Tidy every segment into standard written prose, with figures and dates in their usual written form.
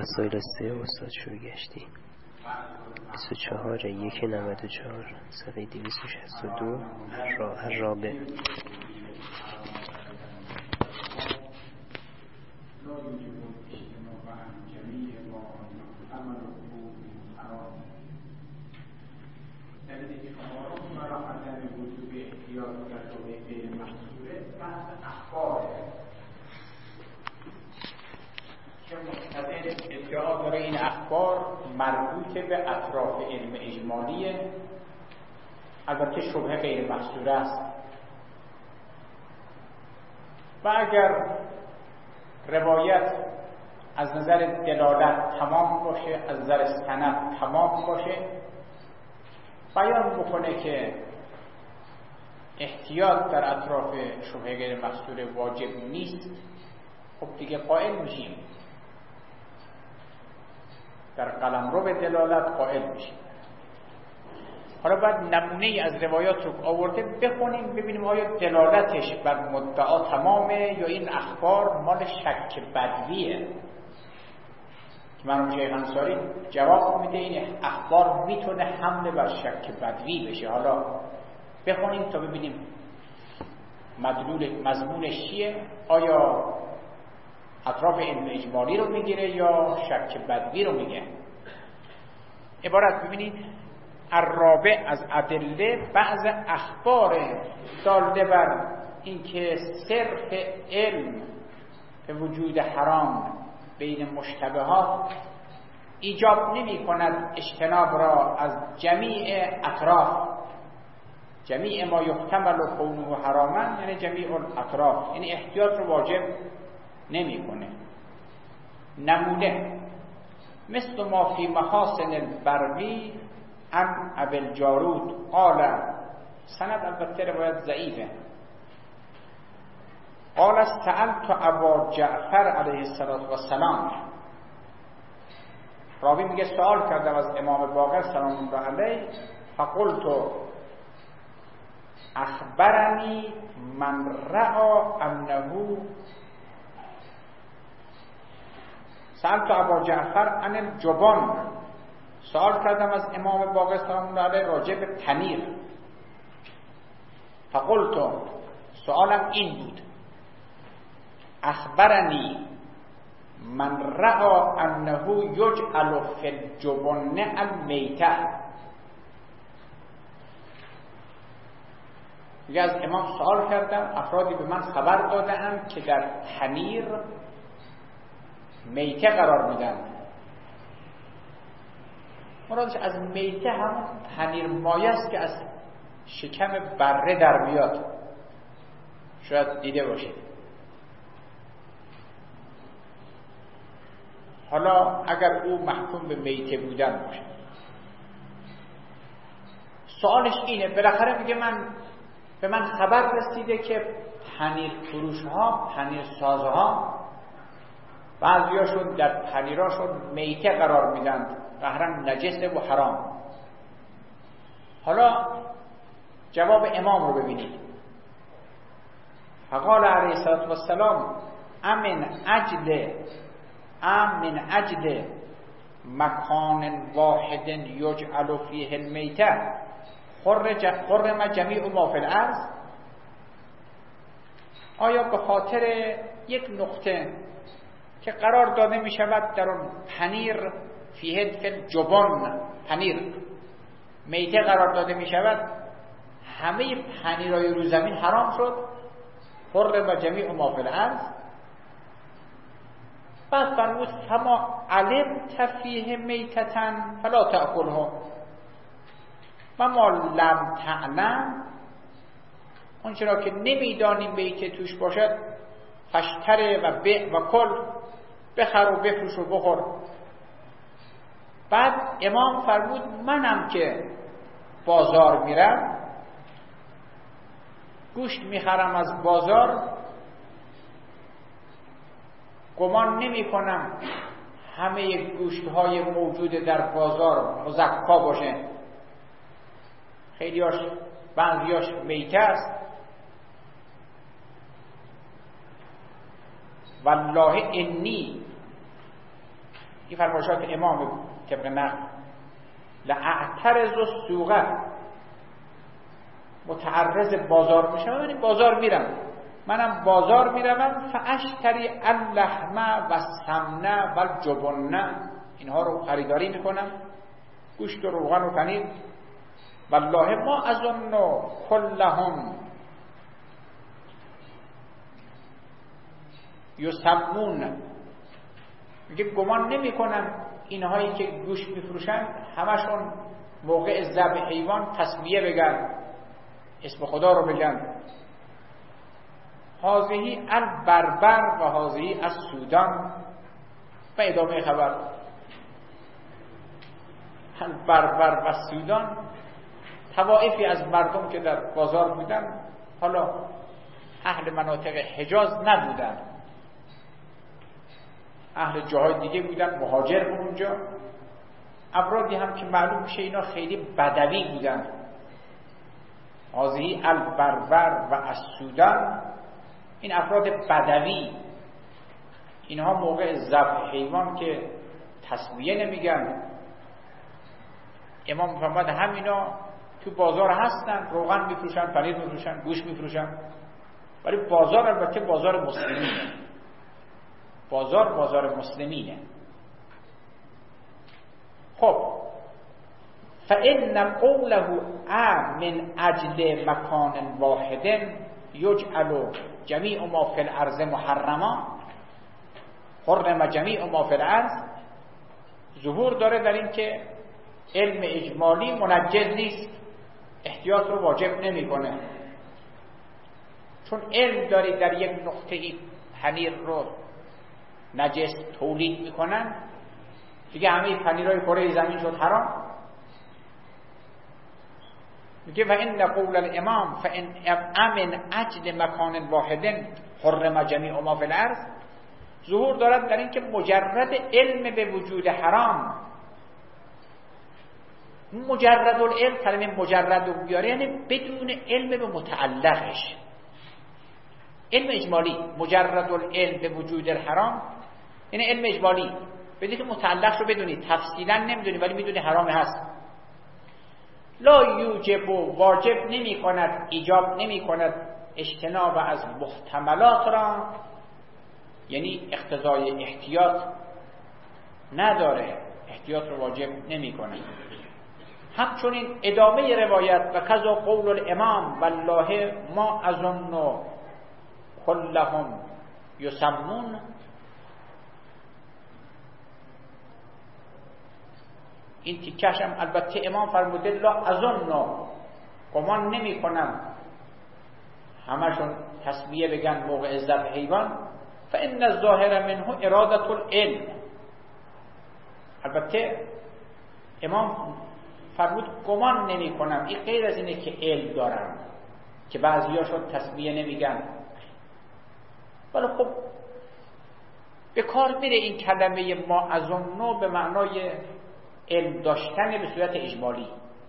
رسائل 3 استاد شروع گشتی 24/1/94 صفحه 262 الرابع. ادعا داره این اخبار مربوط به اطراف علم اجمالیه، البته شبهه غیر محصوره است و اگر روایت از نظر دلالت تمام باشه، از نظر سند تمام باشه، بیان بکنه که احتیاط در اطراف شبهه غیر محصوره واجب نیست، خب دیگه قائل میشیم، در قلمرو به دلالت قائل میشیم. حالا باید نمونه ای از روایات رو آورده بخونیم ببینیم آیا دلالتش بر مدعا تمامه یا این اخبار مال شک بدویه. که مرحوم شیخ انصاری جواب میده این اخبار میتونه حمله بر شک بدوی بشه. حالا بخونیم تا ببینیم مضمونش چیه، آیا اطراف علم اجمالی رو میگیره یا شک بدوی رو میگه. عبارت ببینید الرابع از ادله بعض اخبار داله بر اینکه صرف علم به وجود حرام بین مشتبهات ایجاب نمی کند اجتناب را از جمیع اطراف، جمیع ما یحتمل کونه حراما یعنی جمیع الاطراف، یعنی احتیاط رو واجب نمی کنه. نمونه مثل ما فی محاسن البروی عن ابی الجارود قال، سند البته روایت ضعیفه، قال سألت ابا جعفر علیه السلام، راوی میگه سوال کردم از امام باقر سلام الله علیه، فقلت اخبرنی من رأى انه، سألت ابا جعفر عن الجبن، سوال کردم از امام باقر سلام الله علیه راجع به پنیر، فقلت سوالم این بود اخبرنی من رأى انه یجعل فی الجبن المیته، دیگه از امام سوال کردم افرادی به من خبر دادند که در پنیر میته قرار میدن. مرادش از میته همون پنیر مایه است که از شکم بره در میاد، شاید دیده باشید. حالا اگر او محکوم به میته بودن باشه، سوالش اینه، بالاخره میگه به من خبر رسیده که پنیر فروش ها، پنیر سازها، بعضیاشون در پنیراشون میته قرار میدن، قهرن نجسه و حرام. حالا جواب امام رو ببینید، فقال علیه السلام امن اجل مکان واحد یجعل فیه المیته حرم جمیع ما فی الارض، آیا به خاطر یک نقطه که قرار داده می شود در اون پنیر فیه فی الجبن، پنیر میته قرار داده می شود، همه پنیرهای رو زمین حرام شد؟ حرم جمیع ما فی الارض. بعد فرمود فما علمت فیه میتتن فلا تأکله و ما لم تعلم، اون چرا که نمیدانیم میته توش باشد فشتره و بیع و کل، بخر و بفروش و بخور. بعد امام فرمود منم که بازار میرم گوشت میخرم از بازار، گمان نمی کنم همه گوشت های موجود در بازار مزکا باشه، خیلیاش بعضیاش میته است. والله انی این فرمایشات امام طبق نقل لأعترض السوق، متعرض بازار میشم، یعنی بازار میرم، منم بازار میروم، فاشتری اللحم و السمن و الجبن، اینها رو خریداری میکنم، گوشت و روغن و پنیر. والله ما اظن کلهم یسمون، میگه گمان نمی کنم اینهایی که گوشت میفروشن همشون موقع ذبح حیوان تسمیه بگن، اسم خدا رو بگن. هذه البربر و هذه السودان. و ادامه خبر البربر و سودان، طوائفی از مردم که در بازار بودن، حالا اهل مناطق حجاز نبودن، اهل جاهای دیگه بودن، مهاجر بود اونجا، افرادی هم که معلوم میشه اینا خیلی بدوی بودن. هذه البربر و السودان، این افراد بدوی، اینها موقع ذبح حیوان که تسمیه نمیگن. امام محمد همینا تو بازار هستن، روغن میفروشن، پنیر میفروشن، گوشت میفروشن، ولی بازار البته بازار مسلمینه، بازار مسلمینه. خب فإن قوله من اجل مکان واحد یجعل جمیع ما فی الارض محرما، حرم جمیع ما فی الارض، ظهور داره در این که علم اجمالی منجز نیست، احتیاط رو واجب نمیکنه. چون علم داری در یک نقطه‌ای پنیر رو نجس تولید میکنن، دیگه همه پنیرهای کره زمین شد حرام. میگه و ان قول الامام فان امن اجل مکان واحد حرم جمیع ما فی الارض، ظهور دارد در این که مجرد علم به وجود حرام، مجرد العلم، کلمه مجرد رو بیاره یعنی بدون علم به متعلقش، علم اجمالی. مجرد العلم به وجود الحرام یعنی علم اجمالی، بدون که متعلق رو بدونی، تفصیلا نمیدونی ولی میدونی حرام هست. لا یوجب، واجب نمی کند، ایجاب نمی کند اجتناب از محتملات را، یعنی اقتضای احتیاط نداره، احتیاط رو واجب نمی کند. همچنین ادامه روایت و کذا قول الامام والله ما اظن کلهم یسمون، این تیکش هم البته امام فرموده لا اظن، گمان نمی کنم همشون تسمیه بگن موقع ذبح حیوان. فان الظاهر منه اراده العلم، البته امام فرمود گمان نمی کنم، این غیر از اینه که علم دارم که بعضیاشون تسمیه نمیگن. ولی خب به کار میره این کلمه ما اظن به معنای علم داشتن به صورت اجمالی.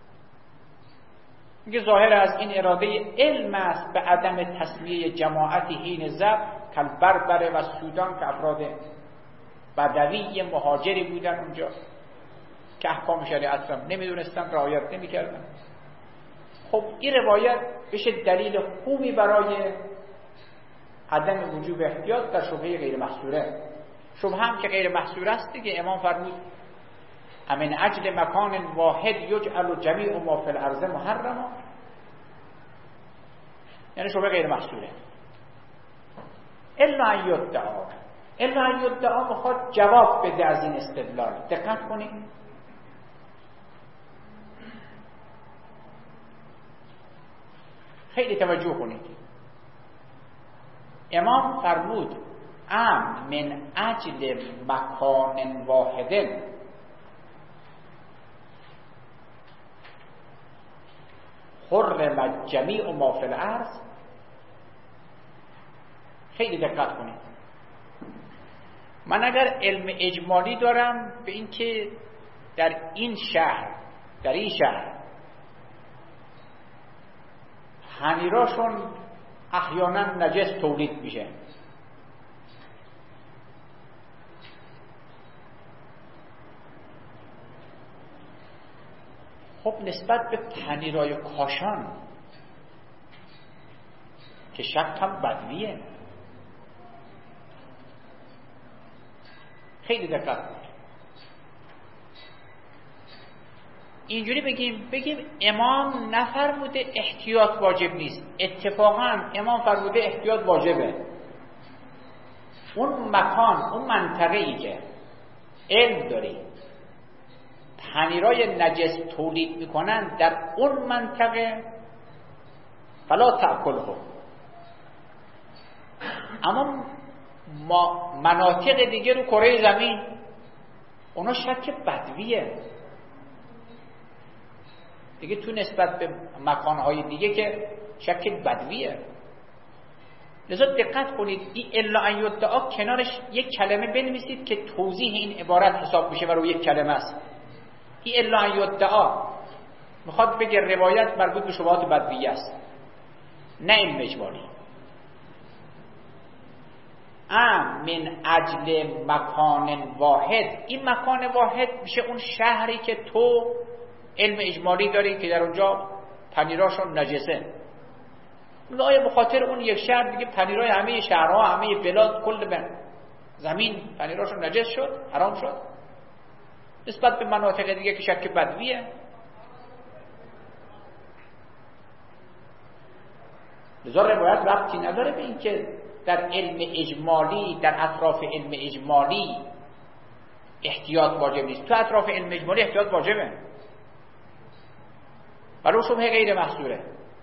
میگه ظاهر از این اراده علم است به عدم تسمیه جماعتی حین ذبح کالبربر و سودان، که افراد بدوی مهاجری بودن اونجا که احکام شریعت را نمیدونستن، رعایت نمیکردن. خب این روایت بشه دلیل خوبی برای عدم وجوب احتیاط در شبهه غیر محصوره. شبهه هم که غیر محصوره است دیگه، امام فرمود امن اجل مکان واحد یجعل جمیع ما فی الارض محرما، یعنی شبهه غیر محصوره. الا ان یدعا میخواد جواب بده از این استدلال. دقت کنید، خیلی توجه کنید. امام فرمود من اجل مکان واحد، حرم جمیع ما فی الارض. خیلی دقت کنید. من اگر علم اجمالی دارم به این که در این شهر پنیراشون احیانا نجس تولید میشه، خب نسبت به پنیرای کاشان که شک هم بدویه. خیلی دقت کنید. اینجوری بگیم امام نفرموده احتیاط واجب نیست، اتفاقا امام فرموده احتیاط واجبه. اون مکان، اون منطقه‌ای که علم داری پنیرای نجس تولید میکنن در اون منطقه فلا تأکله. اما مناطق دیگه رو کره زمین اونا شک بدویه دیگه، تو نسبت به مکانهای دیگه که شک بدویه. لذا دقت کنید این الا ان یدعا کنارش یک کلمه بنویسید که توضیح این عبارت حساب میشه و روی یک کلمه است. این الا ان یدعا میخواد بگه روایت مربوط به شبهات بدویه است، نه علم اجمالی. من اجل مکان واحد، این مکان واحد میشه اون شهری که تو علم اجمالی داری که در اونجا پنیراشون نجسه. آیا به خاطر اون یک شهر دیگه پنیرای همه شهرها، همه بلاد، کل زمین پنیراشون نجس شد، حرام شد؟ نسبت به مناطق دیگه که شک بدویه. لذا روایت ربطی نداره به این که در علم اجمالی، در اطراف علم اجمالی احتیاط واجب نیست. تو اطراف علم اجمالی احتیاط واجبه، ولو شبهه غیر محصوره.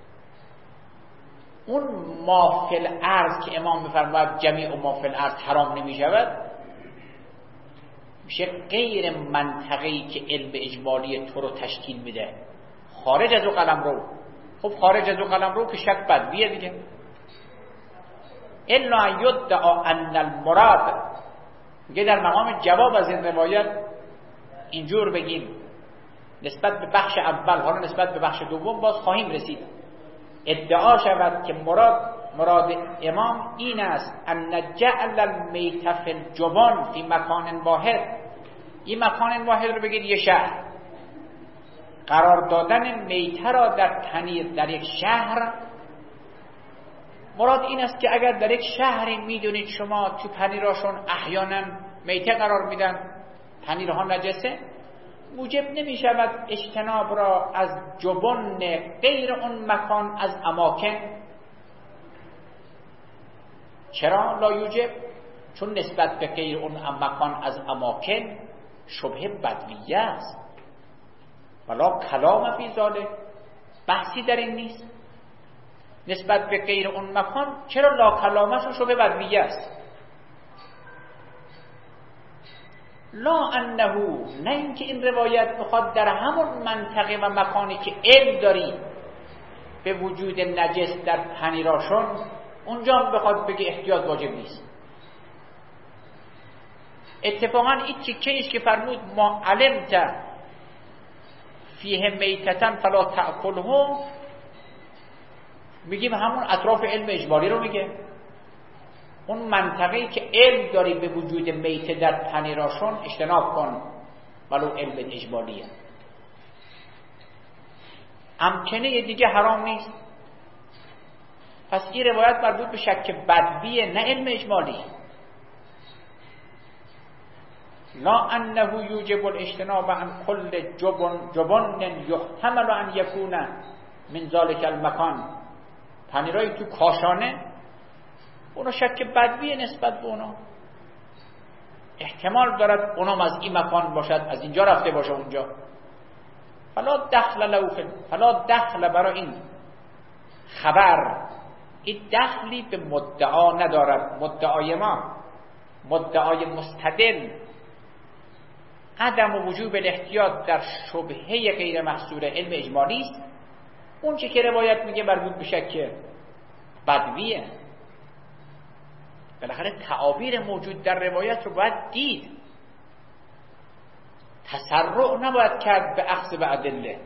اون ما فی الارض که امام میفرماید جمیع ما فی الارض حرام نمی شود، میشه غیر منطقه‌ای که علم اجمالی تو رو تشکیل میده، خارج از او قلمرو. خب خارج از او قلمرو که شک بدویه دیگه. الا یدعا ان المراد، میگه در مقام جواب از این روایت اینجور بگیم نسبت به بخش اول، حالا نسبت به بخش دوم باز خواهیم رسید. ادعا شود که مراد امام این است ان جعل المیت فی الجبن فی مکان واحد، این مکان واحد رو بگید یه شهر، قرار دادن میته را در پنیر در یک شهر. مراد این است که اگر در یک شهری میدونید شما تو پنیراشون احیانا میته قرار میدن، پنیرها نجسه، موجب نمی شود اجتناب را از جبن غیر اون مکان از اماکن. چرا لا یوجب؟ چون نسبت به غیر اون مکان از اماکن شبه بدویه است. ولا کلام فی ذلک، بحثی در این نیست. نسبت به غیر اون مکان چرا لا کلامش و شبه بدویه است؟ لا انه، نه اینکه این روایت بخواد در همون منطقه و مکانی که علم داری به وجود نجس در پنیراشون اونجا بخواد بگه احتیاط واجب نیست. اتفاقا این تیکه‌ایش که فرمود ما علمت فیه میتتن فلا تأکله، میگیم همون اطراف علم اجمالی رو میگه. اون منطقه‌ای که علم داری به وجود میته در پنیراشون اجتناب کن، ولو علم اجمالیه. امکنه دیگه حرام نیست. پس این روایت مربوط به شک بدویه، نه علم اجمالی. لا انه یوجب الاجتناب عن کل جبن یحتمل ان یکون من ذلک المکان. پنیرای تو کاشانه اونا شک بدویه نسبت به اونا، احتمال دارد اونم از این مکان باشد، از اینجا رفته باشه اونجا. فلا دخل برای این خبر، این دخلی به مدعا ندارد. مدعای ما، مدعای مستدل، عدم وجوب الاحتیاط در شبهه غیر محصور علم اجمالی است. اون چی که روایت میگه مربوط به شک بدویه. بالاخره تعابیر موجود در روایت رو باید دید، تسرع نباید کرد به اخذ به ادله.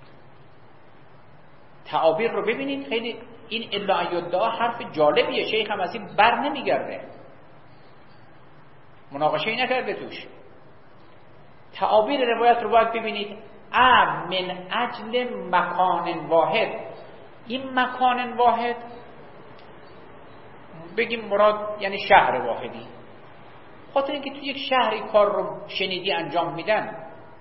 تعابیر رو ببینید، خیلی این الا ان یدعا حرف جالبیه، شیخ هم از این بر نمیگرده، مناقشه نکرده توش. تعابیر روایت رو باید ببینید. من اجل مکان واحد. این مکان واحد بگیم مراد یعنی شهر واحدی. خاطر اینکه تو یک شهری کار رو شنیدی انجام میدن،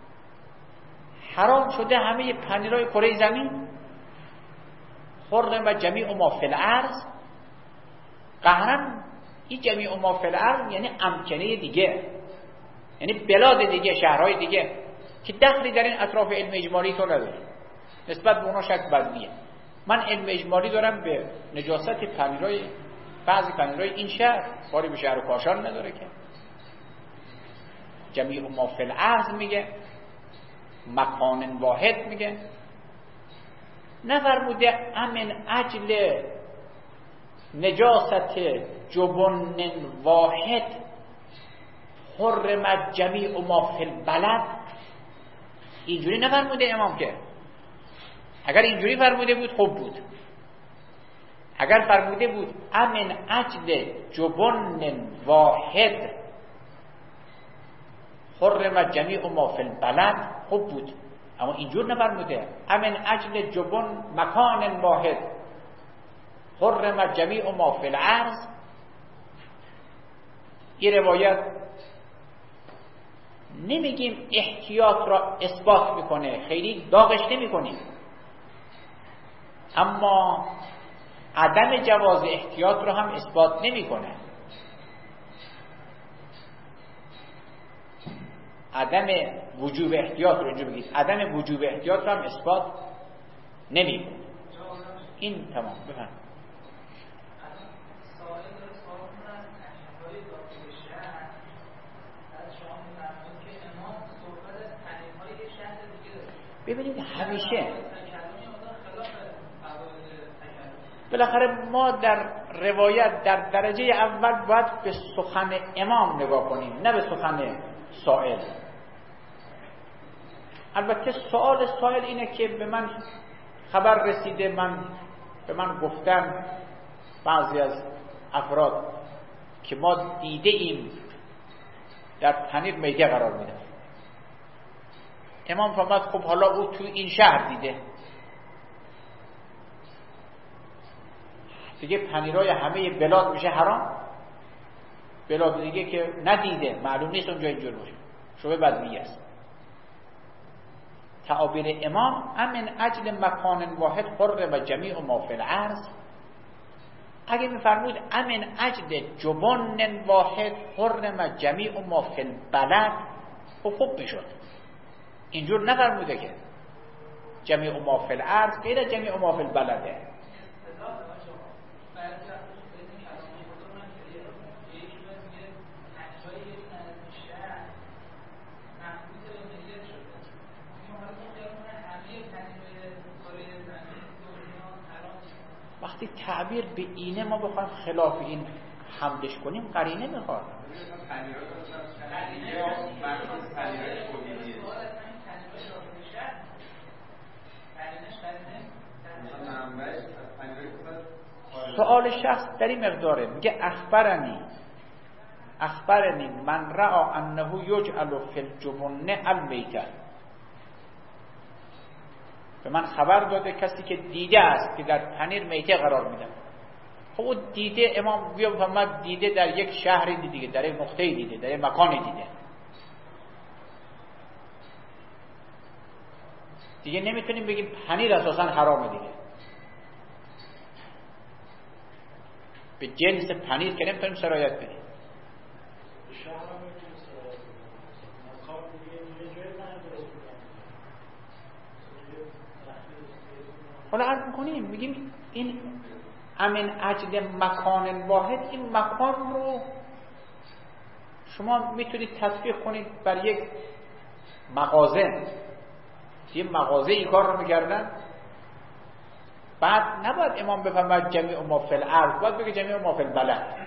حرام شده همه پنیرهای کره زمین، حرم جمیع ما فی الارض. قهرن این جمیع ما فی الارض یعنی امکنه دیگه، یعنی بلاد دیگه، شهرهای دیگه که دخلی در این اطراف علم اجمالی تو نداره. نسبت به اونا شک بدیه. من علم اجمالی دارم به نجاست پنیرهای، بعضی پنیرهای این شهر، کاری به شهر و کاشان نداره که. جمیع ما فی الارض میگه، مکان واحد میگه، نفرموده امن اجل نجاست جبن واحد حرمت جمیع ما فی البلد. اینجوری نفرموده امام که. اگر اینجوری فرموده بود خوب بود. اگر فرموده بود امن اجل جبن واحد حرمت جمیع ما فی البلد خوب بود، اما اینجور نفرموده امن اجل جبن مکان واحد حرمت جمیع ما فی الارض. این روایت نمیگیم احتیاط را اثبات میکنه، خیلی داغش نمیکنیم، اما عدم جواز احتیاط را هم اثبات نمیکنه. عدم وجوب احتیاط رو اینجا بگید، عدم وجوب احتیاط رو هم اثبات نمیکنه. این تمام. بفهم. ببینید همیشه بالاخره ما در روایت در درجه اول باید به سخن امام نگاه کنیم، نه به سخن سائل. البته سوال سائل اینه که به من خبر رسیده، به من گفتن بعضی از افراد که ما دیده ایم در پنیر میده قرار میده. امام فرمود خب حالا او تو این شهر دیده، دیگه پنیرای همه بلاد میشه حرام. بلاد دیگه که ندیده معلوم نیست اونجا اینجور باشه، شبه بدویی است. تعابیر امام امن اجل مکان واحد حرم جمیع ما فی الارض. اگه میفرمود امن اجل جبن واحد حرم جمیع ما فی البلد خوب میشد. اینجور نفرموده که جمیع ما فی الارض غیر جمیع ما فی البلده. وقتی تعبیر به اینه ما بخوایم خلاف این حملش کنیم قرینه میخواد. سؤال شخص در این مقداره، میگه اخبرنی من رأى انه یجعل فی الجبن المیته. به من خبر داده کسی که دیده است که در پنیر میته قرار میدن. خب او دیده، امام بیا بفرماد دیده در یک شهری دیگه، در یک نقطه‌ای دیده، در یک مکانی دیگه نمیتونیم بگیم پنیر اساسا حرامه دیگه. به جنس پنیر که نمیتونیم سرایت بدیم. حالا عرض میکنیم میگیم این امن اجل مکان واحد، این مکان رو شما میتونید تطبیق کنید بر یک مغازه. یه مغازه این کار رو میکردن، بعد نباید امام بفرماید جمیع ما فی الارض، باید بگه جمیع ما فی البلد.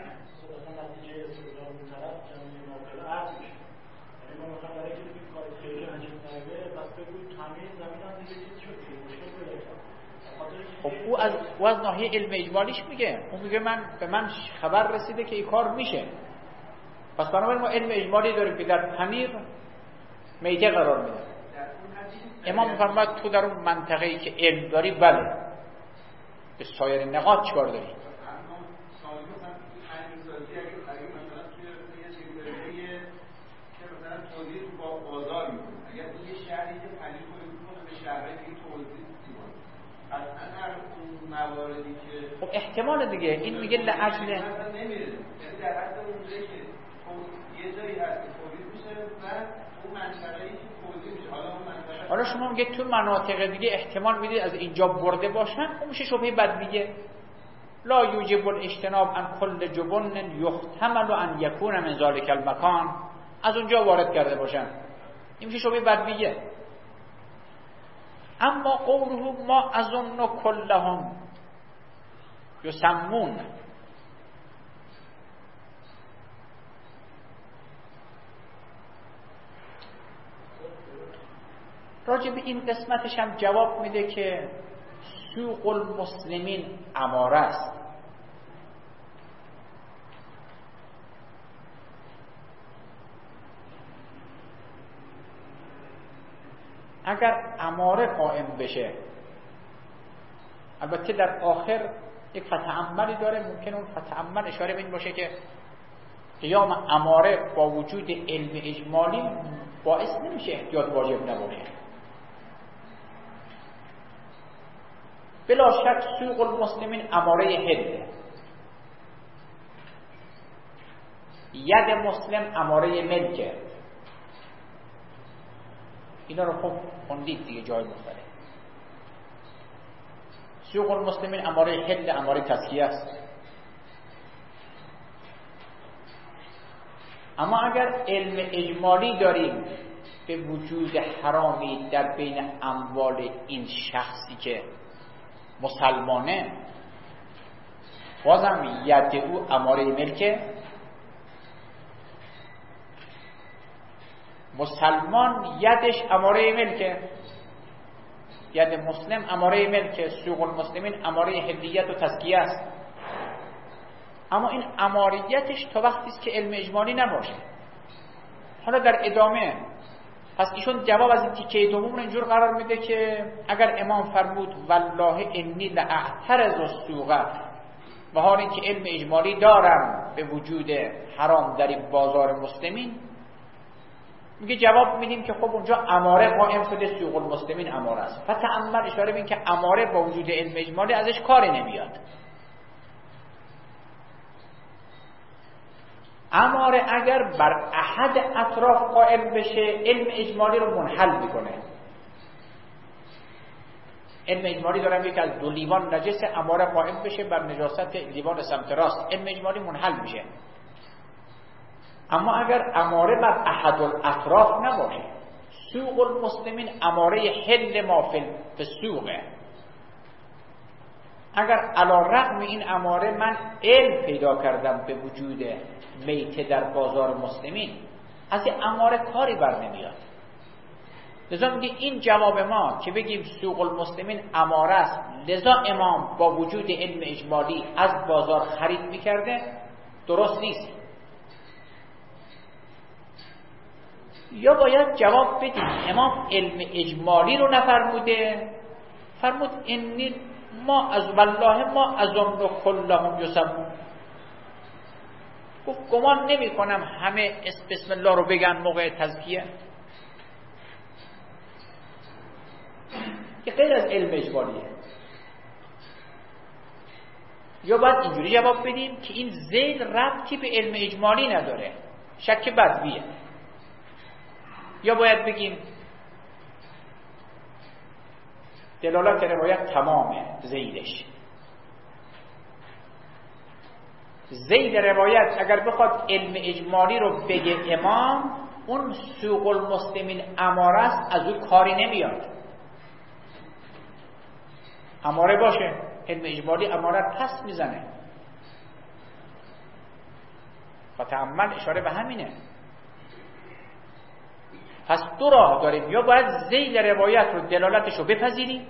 خب او از ناحیه علم اجمالیش میگه، اون میگه به من خبر رسیده که این کار میشه، پس بنابراین ما علم اجمالی داریم که در پنیر میته قرار میده. امام میفرماید تو در اون منطقه‌ای که علم داری بله، به سایر نقاط چیکار داری؟ خب احتمال دیگه این میگه لعجل نمیره، یعنی در حد اونجایی که یه جایی هست که تولید میشه و اون منطقه‌ای که تولید میشه، حالا اون منطقه حالا شما میگه تو مناطق دیگه احتمال میدید از اینجا برده باشن، اون میشه شبهه بدویه. لا یوجب الاجتناب عن کل جبن یحتمل ان یکون من ذلک المکان، از اونجا وارد کرده باشن، این میشه شبهه بدویه. اما قوله ما اظن کلهم یسمون، راجع به این قسمتش هم جواب میده که سوق المسلمین اماره است. اگر اماره قائم بشه، البته در آخر یک فتعملی داره، ممکن اون فتعمل اشاره به این باشه که قیام اماره با وجود علم اجمالی باعث نمیشه احتیاط واجب نباشه. بلا شک سوق المسلمین اماره حله، ید مسلم اماره ملکه، اینا رو خوب خوندید دیگه جای مختلف. سوق المسلمین اماره حل، اماره تزکیه است. اما اگر علم اجمالی داریم به وجود حرامی در بین اموال این شخصی که مسلمانه، بازم ید او اماره ملکه، مسلمان یدش اماره ملکه، ید مسلم اماره ملکه، سوق المسلمین اماره حلیت و تزکیه است. اما این اماریتش تا وقتی است که علم اجمالی نباشه. حالا در ادامه پس ایشون جواب از این تیکه دوم اینجور قرار میده که اگر امام فرمود والله انی لاعترض السوق، و حال اینکه علم اجمالی دارم به وجود حرام در بازار مسلمین، میگه جواب میدیم که خب اونجا اماره قائم شده، سوق المسلمین اماره است. فتعمل اشاره به این که اماره با وجود علم اجمالی ازش کاری نمیاد. اماره اگر بر احد اطراف قائم بشه علم اجمالی رو منحل میکنه. علم اجمالی دارم یک از دو لیوان نجس، اماره قائم بشه بر نجاست لیوان سمت راست، علم اجمالی منحل میشه. اما اگر اماره بر احد الاطراف نباشه، سوق المسلمین اماره حل ما فی السوقه، اگر علی رغم این اماره من علم پیدا کردم به وجود میته در بازار مسلمین، از این اماره کاری بر نمیاد. لذا میگه این جواب ما که بگیم سوق المسلمین اماره است، لذا امام با وجود علم اجمالی از بازار خرید میکرده، درست نیست. یا باید جواب بدیم امام علم اجمالی رو نفرموده، فرمود انی ما از والله ما اظن کلهم یسمون، گفت گمان نمی کنم همه بسم الله رو بگن موقع تزکیه، که غیر از علم اجمالیه. یا باید اینجوری جواب بدیم که این ذیل ربطی به علم اجمالی نداره، شک بدویه. یا باید بگیم دلالت روایت تمامه، ذیلش ذیل روایت اگر بخواد علم اجمالی رو بگه امام، اون سوق المسلمین اماره است، از اون کاری نمیاد. اماره باشه، علم اجمالی اماره پس میزنه. فتعمل اشاره به همینه. پس دو راه داریم، یا باید ذیل روایت رو دلالتش رو بپذیریم،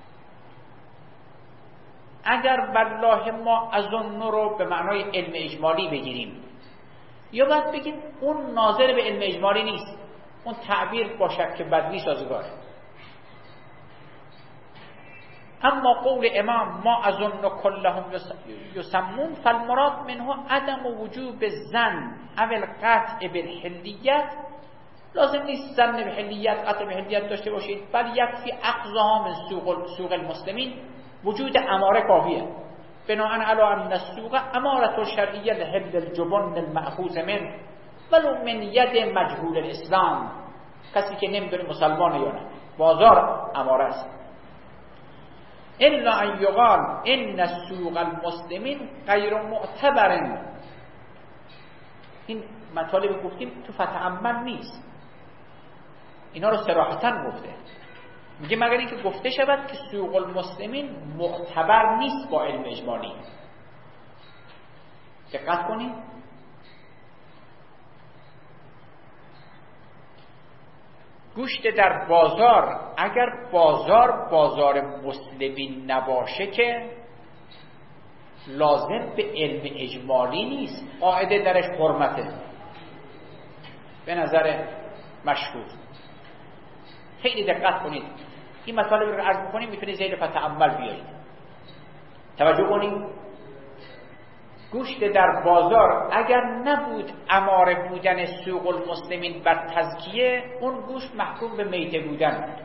اگر والله ما اظن رو به معنای علم اجمالی بگیریم، یا باید بگیم اون ناظر به علم اجمالی نیست، اون تعبیر با شک بدوی سازگاره. اما قول امام ما اظن کلهم یسمون فالمراد منه عدم وجوب زن او القطع بالحلیت. لازم نیست زن به حلیت قطع به حلیت داشته باشید، بل یکفی اخذها من سوق المسلمین، وجود اماره کافیه. بناء علی ان السوق اماره شرعیه لحل الجبن المأخوذ من ولو من ید مجهول الاسلام، کسی که نمیدونه مسلمانه یا نه، بازار اماره است. الا ان یقال ان سوق المسلمین غیر معتبر. این مطالب گفتیم تو فتح عمل نیست، اینا رو صراحتاً گفته. میگه مگر اینکه گفته شود که سوق المسلمین معتبر نیست با علم اجمالی. دقت کنید، گوشت در بازار اگر بازار مسلمین نباشه که لازم به علم اجمالی نیست، قاعده درش حرمته به نظر مشهور. خیلی دقت کنید، این مطالب رو عرض بکنیم میتونید زیر فتعمل بیارید. توجه کنید، گوشت در بازار اگر نبود اماره بودن سوق المسلمین بر تزکیه، اون گوشت محکوم به میته بودن بود.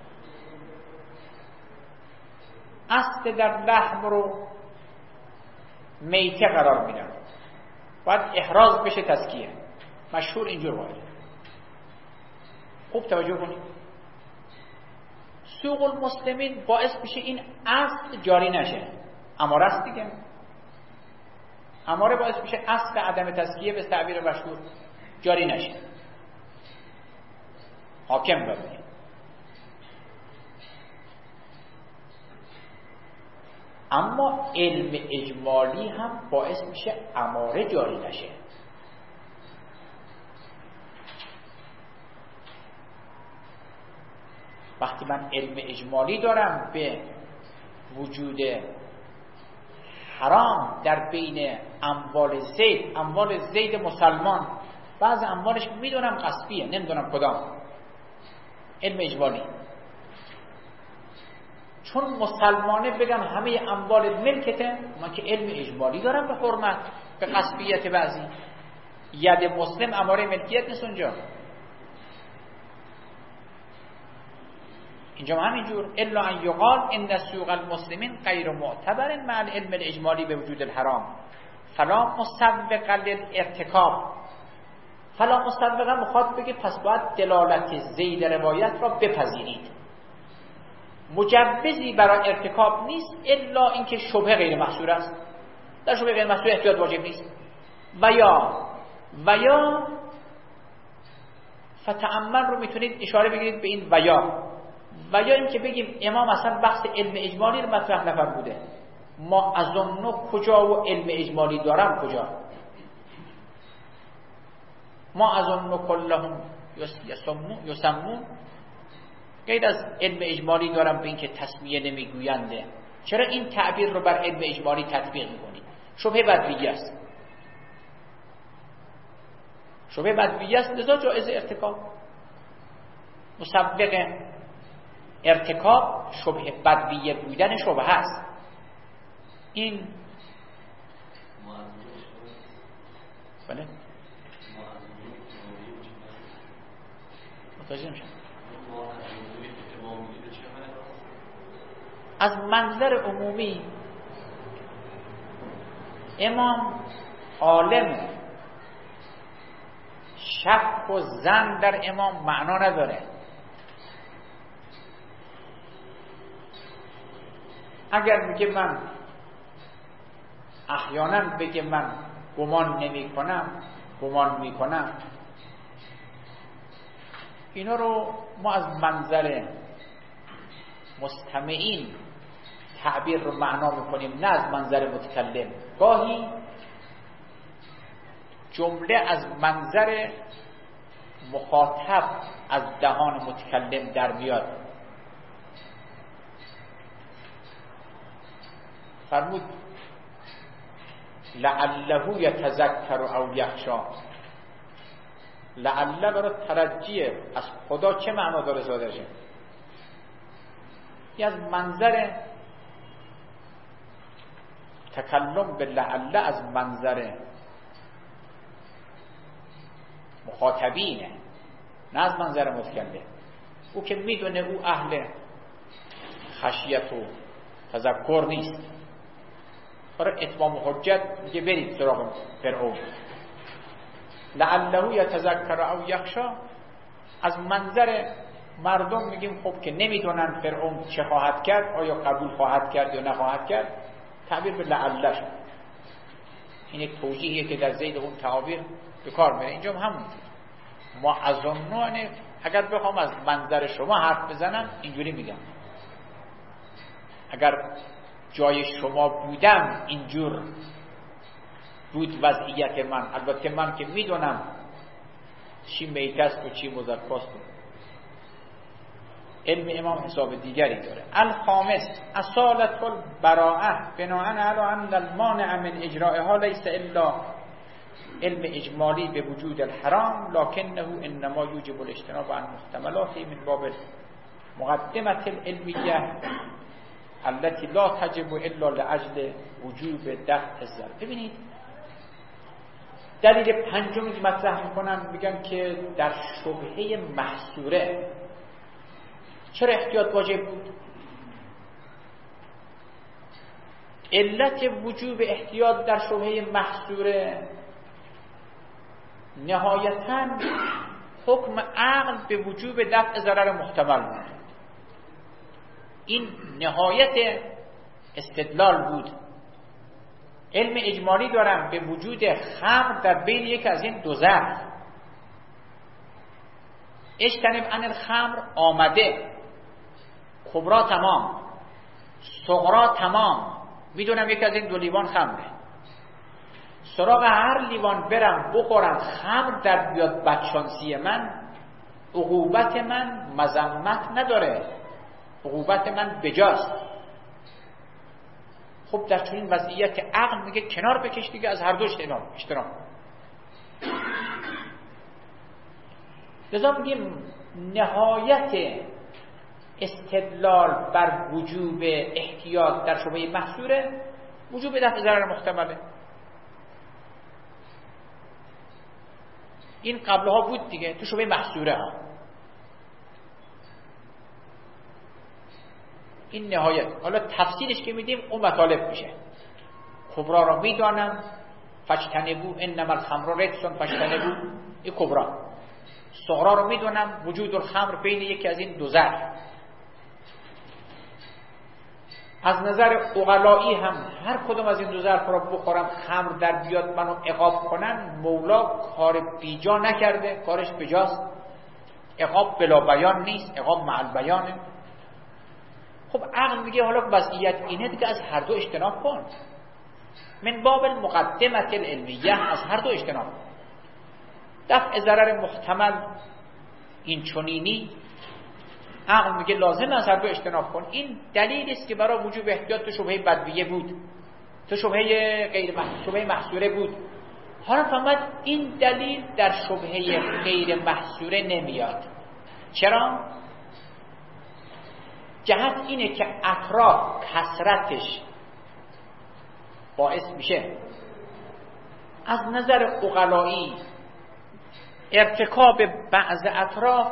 اصل در لحم رو میته قرار میدن، باید احراز بشه تزکیه، مشهور اینجور وارد. خوب توجه کنید، سوق المسلمین باعث میشه این اصل جاری نشه، اماره است دیگه. اماره باعث میشه اصل عدم تزکیه به تعبیر مشهور جاری نشه، حاکم بمونه. اما علم اجمالی هم باعث میشه اماره جاری نشه. وقتی من علم اجمالی دارم به وجود حرام در بین اموال زید مسلمان، بعض اموالش میدونم غصبیه، نمیدونم کدام، علم اجمالی. چون مسلمانه بگم همه اموال ملکته، من که علم اجمالی دارم به حرمت، به غصبیت بعضی. ید مسلم اماره ملکیت نیست اونجا. اینجا همینجور الا ان یقال ان سوق المسلمین غیر معتبر مع العلم الاجمالی به وجود الحرام فلا مسبق للارتکاب. فلا مسبقا مخاطب بگه پس باید دلالت زید روایت را بپذیرید، مجوزی برای ارتکاب نیست الا اینکه شبهه غیر محصور است. در شبهه غیر محصور احتیاط واجب نیست. و یا فتعمل رو میتونید اشاره بگیرید به این و یا این که بگیم امام اصلا بحث علم اجمالی رو مطرح نفرموده، ما اظن کجا و علم اجمالی دارم کجا. ما اظن کلهم یسمون غیر از علم اجمالی دارم به این که تسمیه نمیگوینده. چرا این تعبیر رو بر علم اجمالی تطبیق میکنید؟ شبهه بدویه است، شبهه بدویه است، لذا جایز ارتکاب. مسبق ارتکاب شبهه بدویه بودن شبهه است. این بله متوجه نمیشم. از منظر عمومی امام عالم، شک و ظن در امام معنا نداره. اگر میگه من احیانا بگه من گمان میکنم، اینا رو ما از منظر مستمعین تعبیر رو معنا میکنیم، نه از منظر متکلم. گاهی جمله از منظر مخاطب از دهان متکلم در میاد. فرمود لعله یتذکر او یخشی. لعله برای ترجیه، از خدا چه معنا داره صادر شه؟ یه از منظر تکلم به لعله از منظر مخاطبینه، نه از منظر متکلم. او که میدونه او اهل خشیت و تذکر نیست، برای اتمام حجت میگه برید سراغ فرعون. لعله یتذکر او یخشا، از منظر مردم میگیم خب که نمیدونن فرعون چه خواهد کرد، آیا قبول خواهد کرد یا نخواهد کرد، تعبیر به لعله شد. این یک توجیهیه که در ذیل اون تعابیر به کار میره. اینجا همون ما از اونان، اگر بخوام از منظر شما حرف بزنم اینجوری میگم، اگر جای شما بودم اینجور بود وضعیت من. البته من که میدونم چی میتست و چی مزکاست. علم امام حساب دیگری داره. الخامس اصالت البراءه بناء علی ان المانع من اجرائها لیس الا علم اجمالی به وجود الحرام لکنه انما یوجب الاجتناب عن محتملات من باب مقدمه العلمیه التي لا تجب الا لاجل وجوب دفع الضرر. ببینید دلیل پنجم که مطرح میکنن، میگن که در شبهه محصوره چرا احتیاط واجب بود؟ علت وجوب احتیاط در شبهه محصوره نهایتاً حکم عقل به وجوب دفع ضرر محتمل بود. این نهایت استدلال بود. علم اجمالی دارم به وجود خمر در بین یک از این دو ضرر. اجتنب عن الخمر آمده، کبرا تمام، صغرا تمام، میدونم یک از این دو لیوان خمره، سراغ هر لیوان برم بخورم خمر در بیاد بدشانسی من، عقوبت من مذمت نداره، عقوبت من بجاست. خب در چنین وضعیت عقل میگه کنار بکش دیگه، از هر دو اجتناب. لذا میگیم نهایت استدلال بر وجوب احتیاط در شبهه محصوره وجوب دفع ضرر محتمله. این قبلها بود دیگه تو شبهه محصوره ها. این نهایت. حالا تفصیلش که میدیم اون مطالب میشه. کبرا را میدانم فاجتنبوا انما الخمر رجس فاجتنبوا، این کبرا. صغرا رو میدونم وجود الخمر بین یکی از این دو ضرر. از نظر عقلایی هم هر کدوم از این دو ظرف را بخورم خمر در بیاد منو عقاب کنن، مولا کار بیجا نکرده، کارش بجاست. عقاب بلا بیان نیست، عقاب مع البیانه. خب عقل میگه حالا وضعیت اینه دیگه، از هر دو اجتناب کن. من باب المقدمه العلمیه، از هر دو اجتناب. دفع ضرر محتمل این چنینی، عقل میگه لازم از هر دو اجتناب کن. این دلیلی است که برای وجوب احتیاط تو شبهه بدویه بود، تو شبهه محصوره بود. حالا فهمت این دلیل در شبهه غیر محصوره نمیاد. چرا؟ جهت اینه که اطراف کثرتش باعث میشه از نظر عقلایی ارتکاب بعض اطراف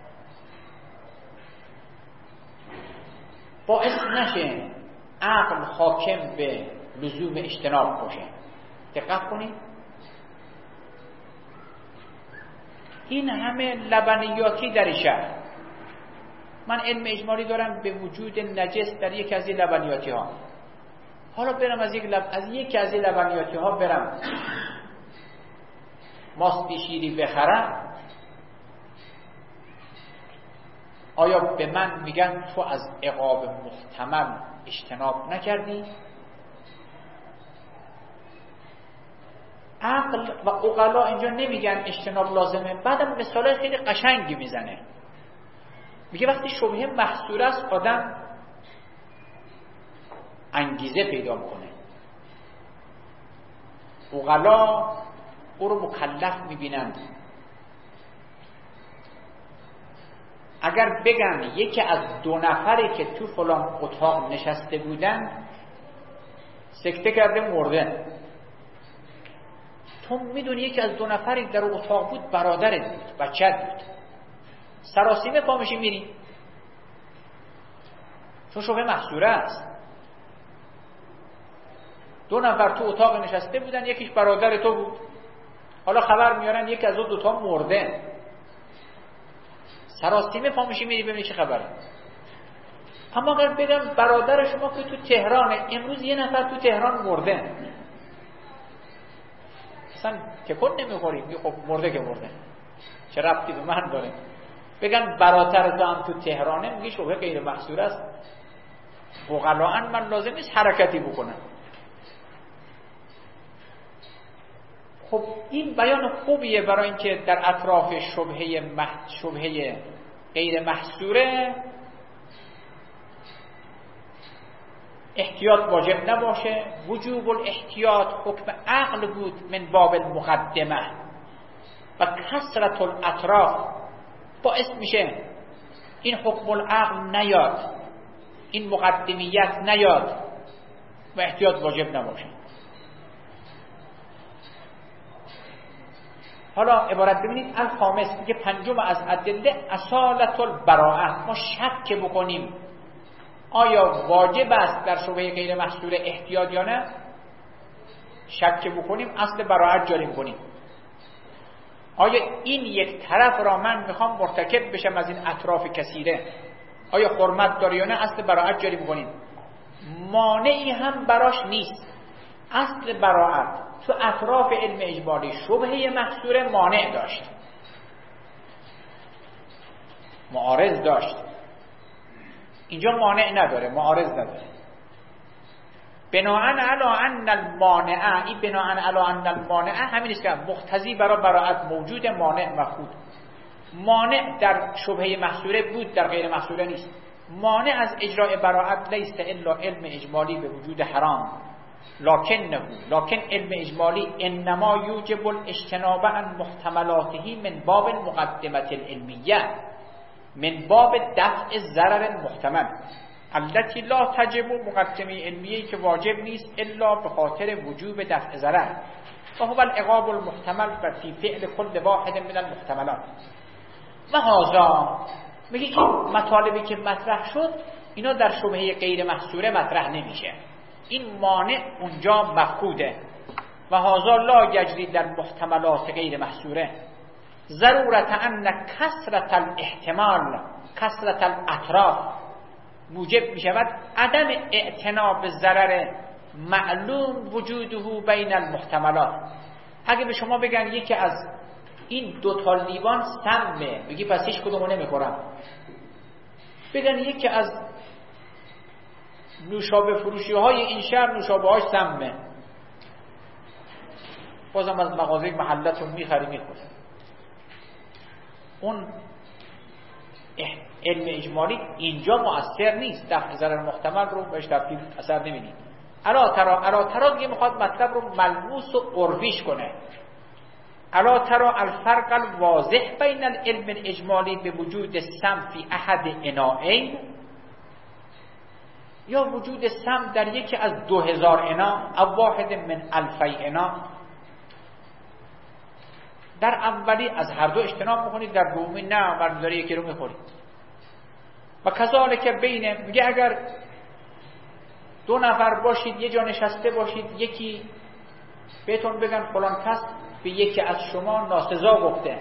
باعث نشه عقل حاکم به لزوم اجتناب باشه. دقت کنید، این همه لبنیاتی در شهر، من علم اجمالی دارم به وجود نجس در یک از این لبنیاتی ها. حالا برم از یکی از این لبنیاتی ها برم ماستی شیری بخرم، آیا به من میگن تو از عقاب محتمل اجتناب نکردی؟ عقل و عقلا اینجا نمیگن اجتناب لازمه. بعدم مثال خیلی قشنگی میزنه، میگه وقتی شبهه محصوره است آدم انگیزه پیدا میکنه. عقلا او رو مکلف میبینند. اگر بگن یکی از دو نفری که تو فلان اتاق نشسته بودن سکته کرده مرده. تو میدونی یکی از 2 نفری در اتاق بود برادرت بود، بچت بود، سراسیمه پا میشی میری، چون شبهه محصوره است. 2 نفر تو اتاق نشسته بودن، یکیش برادر تو بود، حالا خبر میارن یکی از اون 2 تا مرده، سراسیمه پا میشی میری ببینی چه خبره. اما اگر بگم برادر شما که تو تهرانه، امروز 1 نفر تو تهران مرده، اصلا تکون نمیخوریم، خب مرده که مرده، چه ربطی به من داره. بگن برادر تو هم تو تهرانه، میگی شبهه غیر محصور است. فقلاً من لازم نیست حرکتی بکنم. خب این بیان خوبیه برای اینکه در اطراف شبهه غیر محصوره احتیاط واجب نباشه. وجوب الاحتیاط حکم عقل بود من باب المقدمه و کثرت الاطراف باعث میشه این حکم العقل نیاد، این مقدمیت نیاد و احتیاط واجب نباشه. حالا عبارت ببینید الخامس میگه 5 از ادله اصالت البراءه. ما شک بکنیم آیا واجب است در شبهه غیر محصور احتیاط یا نه، شک بکنیم اصل براءت جاری کنیم. آیا این یک طرف را من میخوام مرتکب بشم از این اطراف کثیره، آیا حرمت داره یا نه، اصل براءت جاری بکنیم. مانعی هم براش نیست. اصل براءت تو اطراف علم اجمالی شبهه محصوره مانع داشت، معارض داشت. اینجا مانع نداره، معارض نداره. بناءً علی ان المانع، این بناءً علی ان المانع همین است که مقتضی برای براءت موجود، مانع مفقود. مانع در شبهه محصوره بود، در غیر محصوره نیست. مانع از اجراء براءت لیس الا علم اجمالی به وجود حرام، لکن علم اجمالی انما یوجب الاجتناب عن محتملاته من باب المقدمه العلمیه، من باب دفع ضرر المحتمل التي لا تجب. مقدمه علمیه‌ای که واجب نیست الا به خاطر وجوب دفع ضرر و هو العقاب المحتمل و فی فعل کل واحد من المحتملات. و هذا میگه این مطالبی که مطرح شد اینا در شبهه غیر محصوره مطرح نمیشه، این مانع اونجا مفقوده. و هذا لا یجری در محتملات غیر محصوره ضرورت ان کثرت الاحتمال کثرت الاطراف موجب می شود عدم اعتنا به ضرر معلوم وجوده بین المحتملات. اگه به شما بگن یکی از این 2 تا لیوان سمه، بگی پس هیچ کدومو نمیخورم. بگن یکی از نوشابه فروشی های این شهر نوشابه هاش سمه، بازم از مغازه محلتون میخری میخوری. اون علم اجمالی اینجا مؤثر نیست، دفع ضرر محتمل رو بهش تفصیل اثر نمیدید. الا ترا دیگه میخواد مطلب رو ملموس و عرفیش کنه. الا ترا الفرق الواضح بین العلم الاجمالی به وجود سم فی احد اناءین، یا وجود سم در یکی از 2000 اناء او واحد من 1000 اناء. در اولی از هر دو اجتناب میکنید، در دومی نه، برداری یکی رو میخورید. و کذالک بین، میگه اگر 2 نفر باشید، یه جا نشسته باشید، یکی بهتون بگن فلان کس به یکی از شما ناسزا گفته،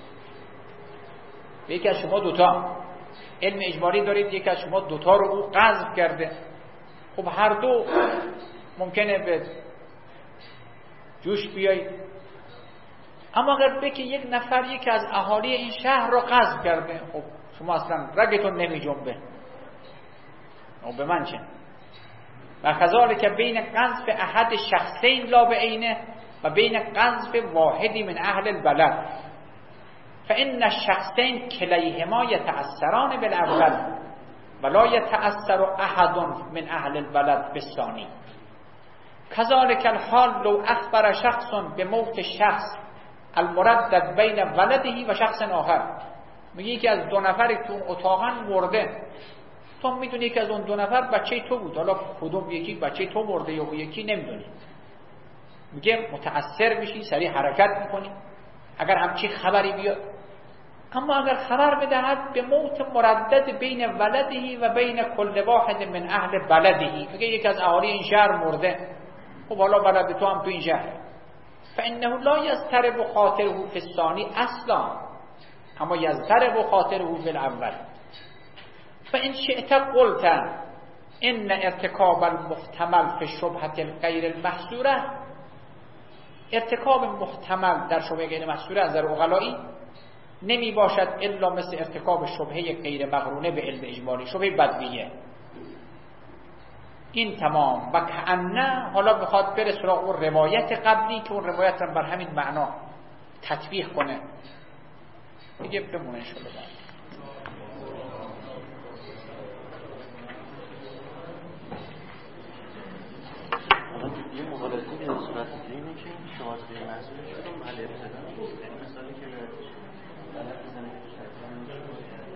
به یکی از شما 2 تا علم اجمالی دارید، یکی از شما 2 تا رو او قذف کرده، خب هر دو ممکنه به جوش بیایید. اما اگر بگه یک نفر یکی از اهالی این شهر رو قذف کرده، خب شما اصلا رگتون نمی جنبه، خب به من چه؟ و کذالک بین قذف احد شخصین لا بعینه و بین قذف واحدی من اهل البلد، فان الشخصین کلیهما یتأثران بالاول ولا یتأثر احد من اهل البلد بالثانی. کذالک الحال لو اخبر شخص بموت شخص المردد بین ولده و شخص آخر، میگه یکی از 2 نفری تو اتاقن مرده، تو میدونی که از اون 2 نفر بچه تو بود، حالا کدوم یکی بچه تو مرده یا اون یکی نمیدونی. میگه متأثر میشی، سریع حرکت میکنی اگر همچی خبری بیاد. اما اگر خبر بدهد به موت مردد بین ولده و بین کل واحد من اهل بلده، میگه یکی از اهالی این شهر مرده، خب حالا بلد تو هم تو این شهر، فانه لا یضطرب خاطره فی الثانی اصلا، اما یضطرب خاطره فی الاول. فان شئت قلت ان ارتکاب المحتمل فی الشبهة غیر المحصوره، ارتکاب محتمل در شبهه غیر محصوره از نظر عقلایی نمی باشد الا مثل ارتکاب شبهه غیر مقرونه به علم اجمالی، شبهه بدویه. این تمام. و کأنه حالا بخواد بره سراغ اون روایت قبلی که اون روایت رو بر همین معنا تطبیق کنه. دیگه بمونه انشاءالله. یه مقالطه که در صورت اینه که شواهد غیر محصولش رو محل ابتدا مثالی که به غلط بزنه